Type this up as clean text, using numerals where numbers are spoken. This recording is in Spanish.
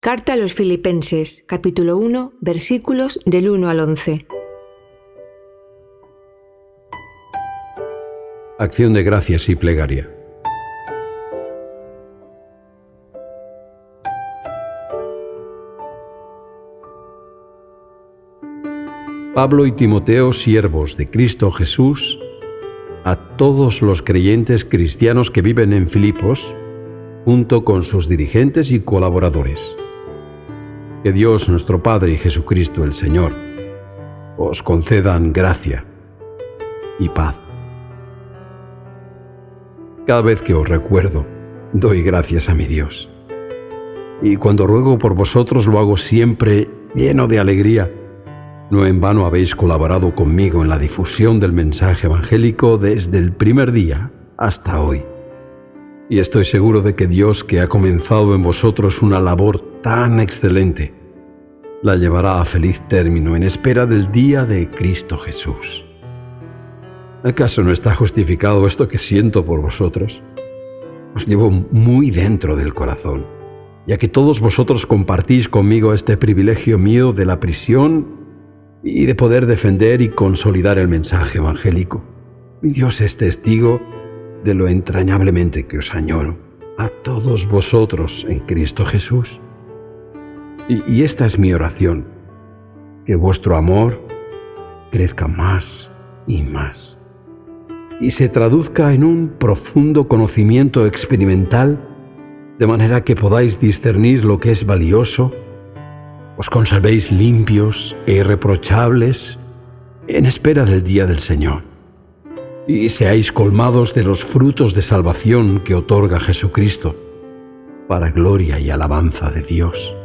Carta a los Filipenses, capítulo 1, versículos del 1 al 11. Acción de gracias y plegaria. Pablo y Timoteo, siervos de Cristo Jesús, a todos los creyentes cristianos que viven en Filipos, junto con sus dirigentes y colaboradores. Que Dios nuestro Padre y Jesucristo el Señor os concedan gracia y paz. Cada vez que os recuerdo, doy gracias a mi Dios. Y cuando ruego por vosotros lo hago siempre lleno de alegría. No en vano habéis colaborado conmigo en la difusión del mensaje evangélico desde el primer día hasta hoy. Y estoy seguro de que Dios, que ha comenzado en vosotros una labor tan excelente, la llevará a feliz término en espera del día de Cristo Jesús. ¿Acaso no está justificado esto que siento por vosotros? Os llevo muy dentro del corazón, ya que todos vosotros compartís conmigo este privilegio mío de la prisión y de poder defender y consolidar el mensaje evangélico. Mi Dios es testigo de lo entrañablemente que os añoro a todos vosotros en Cristo Jesús. Y esta es mi oración, que vuestro amor crezca más y más, y se traduzca en un profundo conocimiento experimental, de manera que podáis discernir lo que es valioso, os conservéis limpios e irreprochables en espera del día del Señor, y seáis colmados de los frutos de salvación que otorga Jesucristo, para gloria y alabanza de Dios.